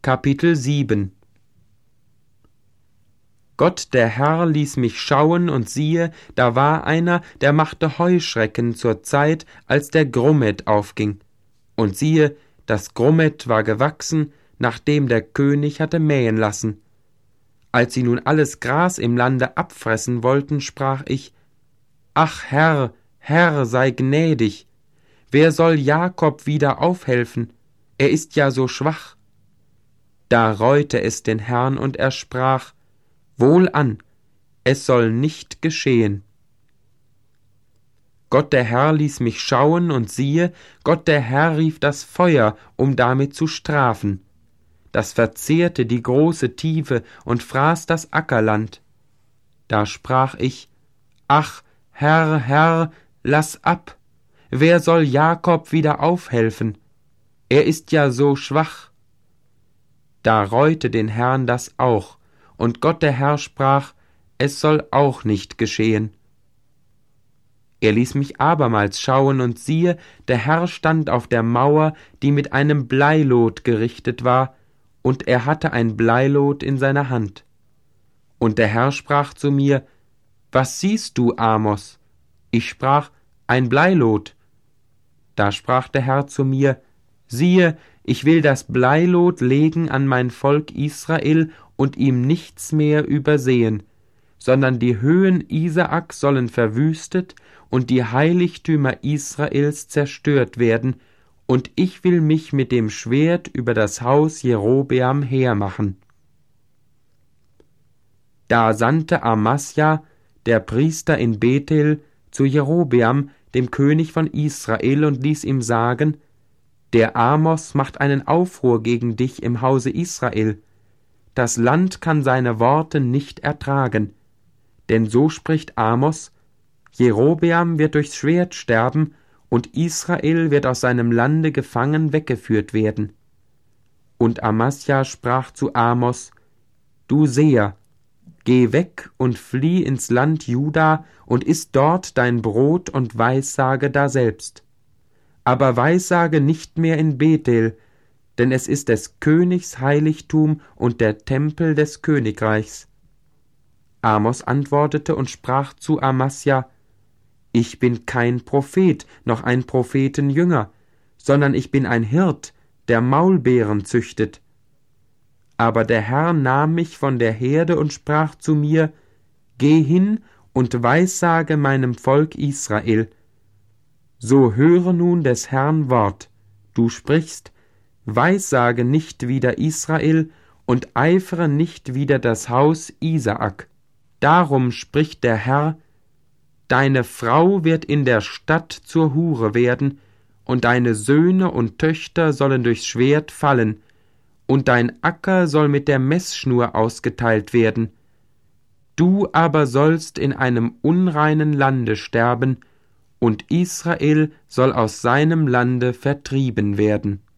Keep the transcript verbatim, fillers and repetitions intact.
Kapitel sieben. Gott der Herr ließ mich schauen, und siehe, da war einer, der machte Heuschrecken zur Zeit, als der Grummet aufging. Und siehe, das Grummet war gewachsen, nachdem der König hatte mähen lassen. Als sie nun alles Gras im Lande abfressen wollten, sprach ich: Ach Herr, Herr, sei gnädig! Wer soll Jakob wieder aufhelfen? Er ist ja so schwach. Da reute es den Herrn, und er sprach: Wohlan, es soll nicht geschehen. Gott der Herr ließ mich schauen, und siehe, Gott der Herr rief das Feuer, um damit zu strafen. Das verzehrte die große Tiefe und fraß das Ackerland. Da sprach ich: Ach, Herr, Herr, lass ab! Wer soll Jakob wieder aufhelfen? Er ist ja so schwach. Da reute den Herrn das auch, und Gott der Herr sprach: Es soll auch nicht geschehen. Er ließ mich abermals schauen, und siehe, der Herr stand auf der Mauer, die mit einem Bleilot gerichtet war, und er hatte ein Bleilot in seiner Hand. Und der Herr sprach zu mir: Was siehst du, Amos? Ich sprach: Ein Bleilot. Da sprach der Herr zu mir: Siehe, ich will das Bleilot legen an mein Volk Israel und ihm nichts mehr übersehen, sondern die Höhen Isaak sollen verwüstet und die Heiligtümer Israels zerstört werden, und ich will mich mit dem Schwert über das Haus Jerobeam hermachen. Da sandte Amasja, der Priester in Bethel, zu Jerobeam, dem König von Israel, und ließ ihm sagen: Der Amos macht einen Aufruhr gegen dich im Hause Israel. Das Land kann seine Worte nicht ertragen. Denn so spricht Amos: Jerobeam wird durchs Schwert sterben, und Israel wird aus seinem Lande gefangen weggeführt werden. Und Amasja sprach zu Amos: Du Seher, geh weg und flieh ins Land Juda und iss dort dein Brot und weissage daselbst. Aber weissage nicht mehr in Bethel, denn es ist des Königs Heiligtum und der Tempel des Königreichs. Amos antwortete und sprach zu Amasja: Ich bin kein Prophet, noch ein Prophetenjünger, sondern ich bin ein Hirt, der Maulbeeren züchtet. Aber der Herr nahm mich von der Herde und sprach zu mir: Geh hin und weissage meinem Volk Israel. So höre nun des Herrn Wort. Du sprichst: Weissage nicht wider Israel und eifere nicht wider das Haus Isaak. Darum spricht der Herr: Deine Frau wird in der Stadt zur Hure werden, und deine Söhne und Töchter sollen durchs Schwert fallen, und dein Acker soll mit der Meßschnur ausgeteilt werden. Du aber sollst in einem unreinen Lande sterben, und Israel soll aus seinem Lande vertrieben werden.